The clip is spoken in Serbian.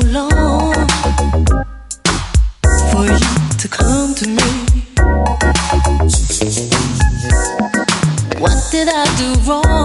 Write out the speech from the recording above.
long for you to come to me. What did I do wrong?